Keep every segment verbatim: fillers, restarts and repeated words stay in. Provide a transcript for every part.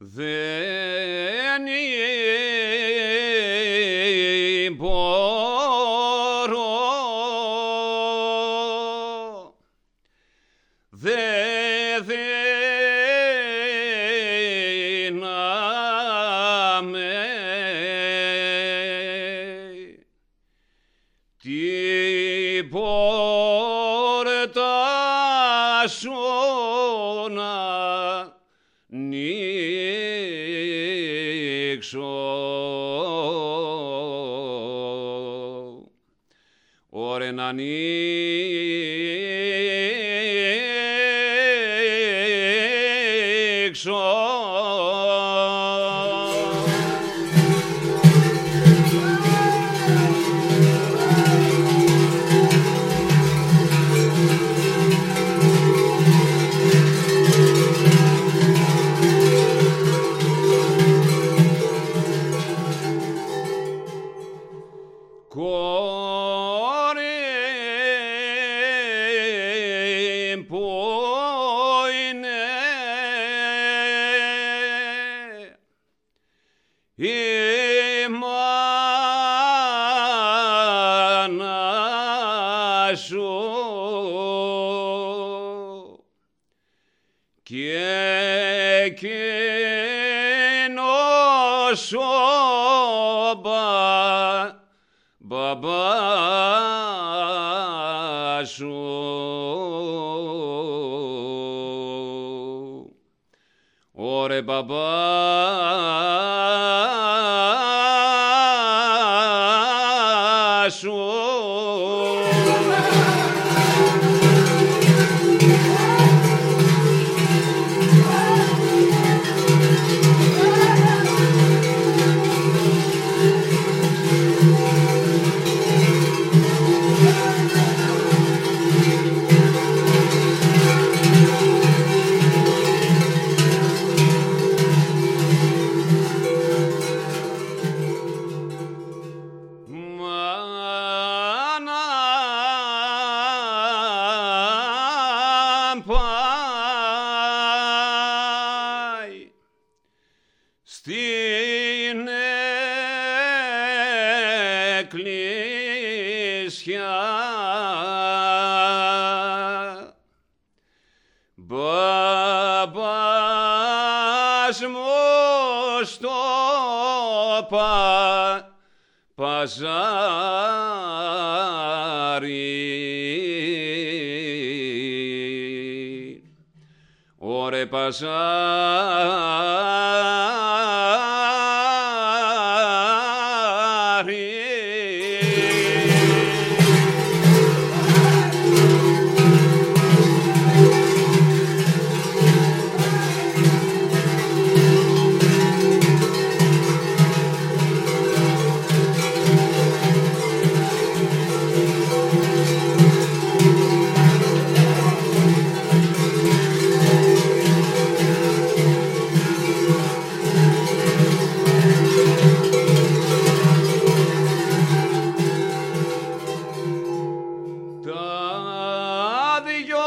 Δεν μπορώ, δε δύναμαι την πόρτα σου να ανοίξω. Ωρε να ανοίξω. Κόρη που είναι η μάνα σου και εκείνος ο μπαμπά σου. Ωρε μπαμπά σου. Πάει στην εκκλησιά μπαμπάς μου στο πα, παζάρι. Ωρε παζάρι. Τα δυο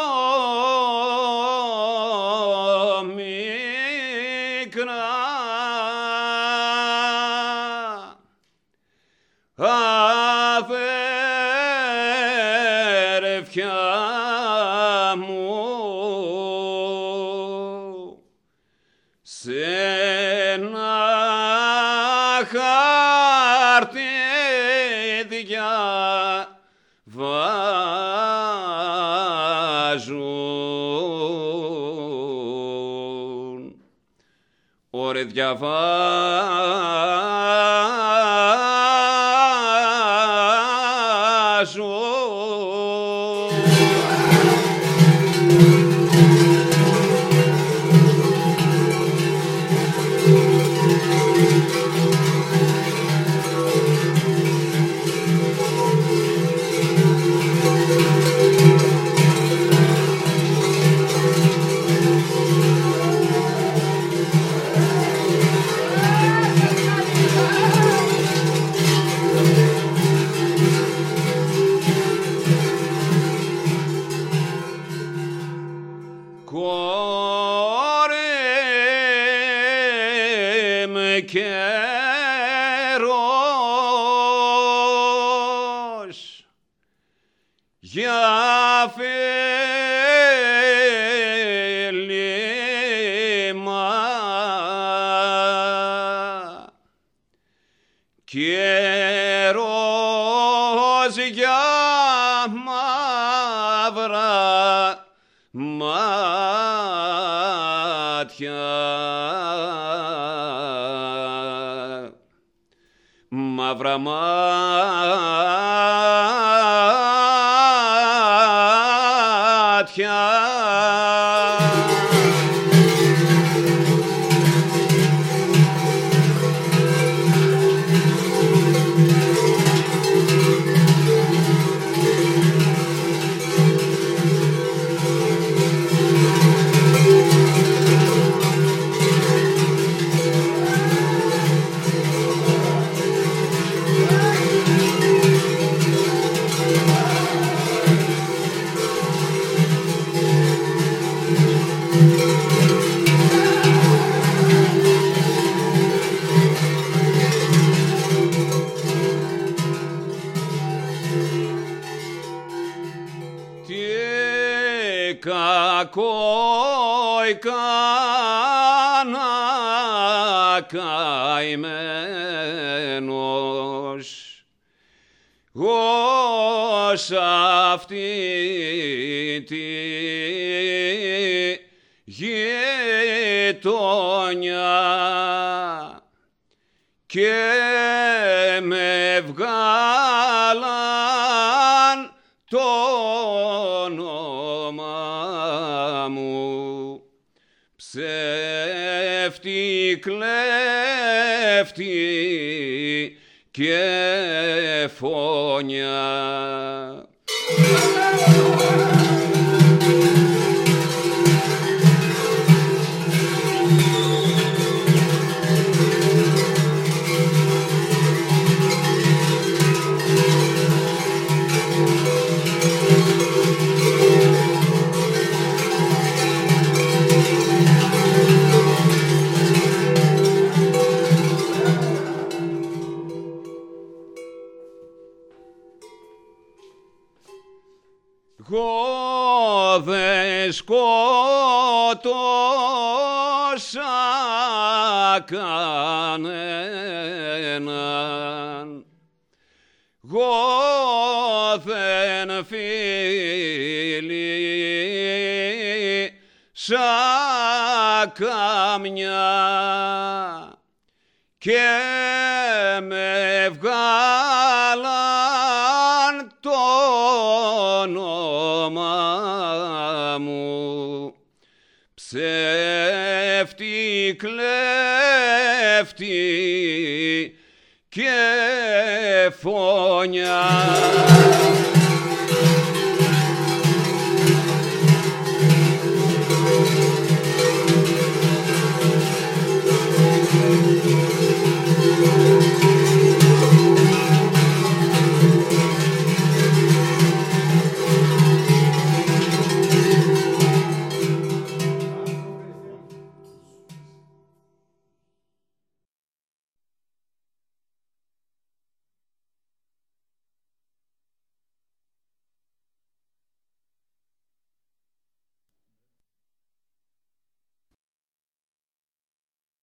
μικρά αδέρφια μου σε ένα χάρτη διαβάζουν. Ωρε διαβάζουν. καιρός για φίλημα καιρός για μαύρα μάτια, μαύρα μάτια. Κακό έκανα καημένος ως αυτή τη γειτονιά και με βγάλαν το όνομα μου ψεύτη, κλέφτη και φωνιά. Εγώ δε σκότωσα κανέναν, εγώ δεν φίλησα καμιά και με βγάλαν το όνομα μου ψεύτη, κλέφτη και φωνιά.